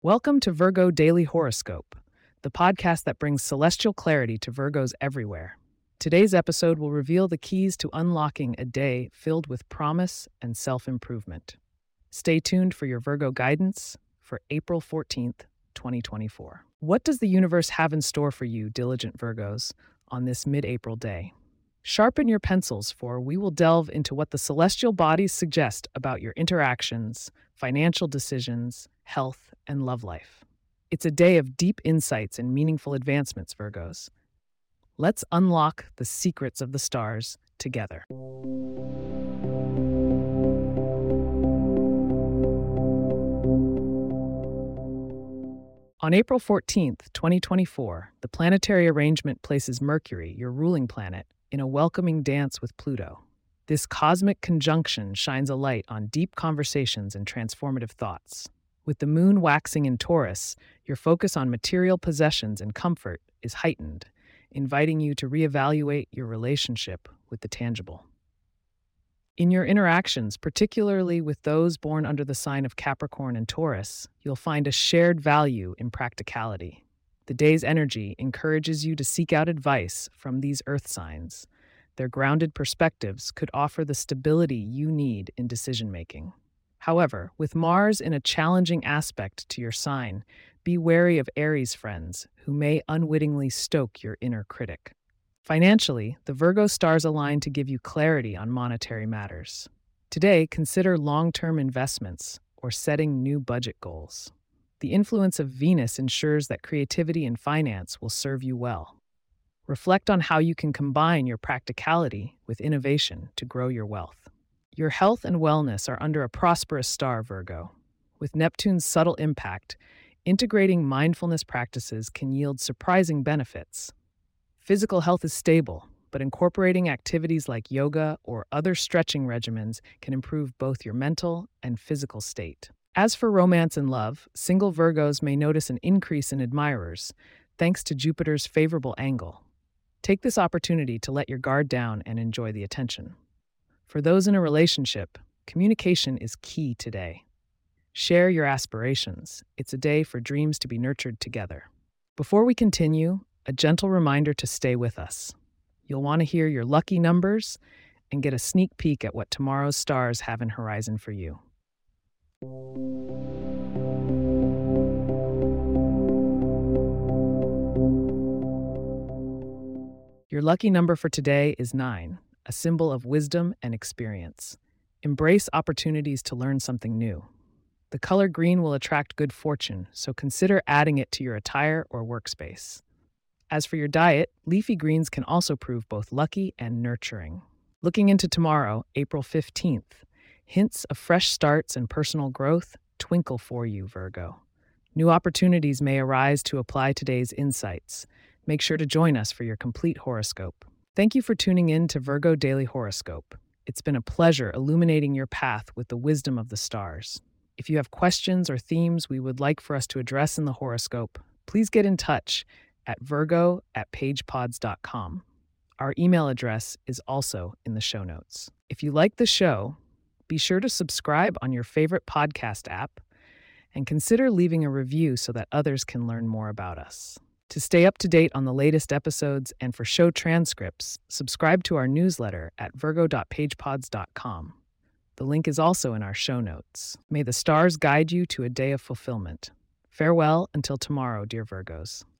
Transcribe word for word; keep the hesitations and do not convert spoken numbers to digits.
Welcome to Virgo Daily Horoscope, the podcast that brings celestial clarity to Virgos everywhere. Today's episode will reveal the keys to unlocking a day filled with promise and self-improvement. Stay tuned for your Virgo guidance for April fourteenth, twenty twenty-four. What does the universe have in store for you, diligent Virgos, on this mid-April day? Sharpen your pencils, for we will delve into what the celestial bodies suggest about your interactions, financial decisions, health, and love life. It's a day of deep insights and meaningful advancements, Virgos. Let's unlock the secrets of the stars together. On April fourteenth, twenty twenty-four, the planetary arrangement places Mercury, your ruling planet, in a welcoming dance with Pluto. This cosmic conjunction shines a light on deep conversations and transformative thoughts. With the moon waxing in Taurus, your focus on material possessions and comfort is heightened, inviting you to reevaluate your relationship with the tangible. In your interactions, particularly with those born under the sign of Capricorn and Taurus, you'll find a shared value in practicality. The day's energy encourages you to seek out advice from these earth signs. Their grounded perspectives could offer the stability you need in decision-making. However, with Mars in a challenging aspect to your sign, be wary of Aries friends who may unwittingly stoke your inner critic. Financially, the Virgo stars align to give you clarity on monetary matters. Today, consider long-term investments or setting new budget goals. The influence of Venus ensures that creativity and finance will serve you well. Reflect on how you can combine your practicality with innovation to grow your wealth. Your health and wellness are under a prosperous star, Virgo. With Neptune's subtle impact, integrating mindfulness practices can yield surprising benefits. Physical health is stable, but incorporating activities like yoga or other stretching regimens can improve both your mental and physical state. As for romance and love, single Virgos may notice an increase in admirers, thanks to Jupiter's favorable angle. Take this opportunity to let your guard down and enjoy the attention. For those in a relationship, communication is key today. Share your aspirations. It's a day for dreams to be nurtured together. Before we continue, a gentle reminder to stay with us. You'll want to hear your lucky numbers and get a sneak peek at what tomorrow's stars have in horizon for you. Your lucky number for today is nine, a symbol of wisdom and experience. Embrace opportunities to learn something new. The color green will attract good fortune, so consider adding it to your attire or workspace. As for your diet, leafy greens can also prove both lucky and nurturing. Looking into tomorrow, April fifteenth, hints of fresh starts and personal growth twinkle for you, Virgo. New opportunities may arise to apply today's insights. Make sure to join us for your complete horoscope. Thank you for tuning in to Virgo Daily Horoscope. It's been a pleasure illuminating your path with the wisdom of the stars. If you have questions or themes we would like for us to address in the horoscope, please get in touch at virgo at pagepods dot com. Our email address is also in the show notes. If you like the show, be sure to subscribe on your favorite podcast app and consider leaving a review so that others can learn more about us. To stay up to date on the latest episodes and for show transcripts, subscribe to our newsletter at virgo dot pagepods dot com. The link is also in our show notes. May the stars guide you to a day of fulfillment. Farewell until tomorrow, dear Virgos.